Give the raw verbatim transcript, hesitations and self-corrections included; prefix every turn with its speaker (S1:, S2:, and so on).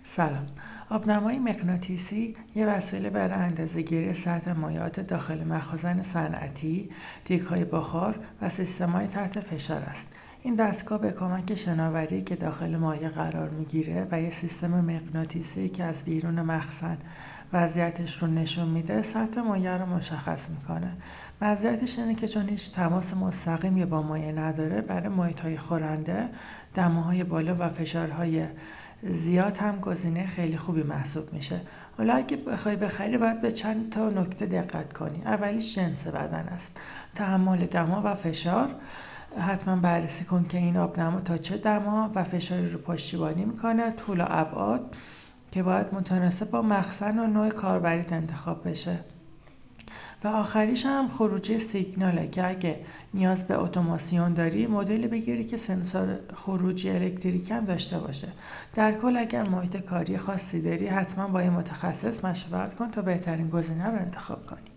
S1: سلام. آبنمای مغناطیسی یه وسیله برای اندازه‌گیری سطح مایعات داخل مخازن صنعتی، دیگ‌های بخار و سیستم‌های تحت فشار است. این دستگاه به کمک شناوری که داخل مایع قرار می‌گیره و یه سیستم مغناطیسی که از بیرون مخزن وضعیتش رو نشون میده، سطح مایع رو مشخص میکنه. مزیتش اینه که چون هیچ تماس مستقیمی با مایع نداره، برای محیط‌های خورنده، دماهای بالا و فشارهای زیاد هم گزینه خیلی خوبی محسوب میشه. حالا اگه بخوای بخری باید به چند تا نکته دقت کنی. اولیش جنس بدن است. تحمل دما و فشار. حتما بررسی کن که این آبنما تا چه دما و فشاری رو پشتیبانی میکنه. طول و ابعاد که باید متناسب با مخزن و نوع کاربریت انتخاب بشه. و آخریش هم خروجی سیگناله که اگه نیاز به اتوماسیون داری مدلی بگیری که سنسور خروجی الکتریکی هم داشته باشه. در کل اگر محیط کاری خاصی داری حتما با یه متخصص مشورت کن تا بهترین گزینه رو انتخاب کنی.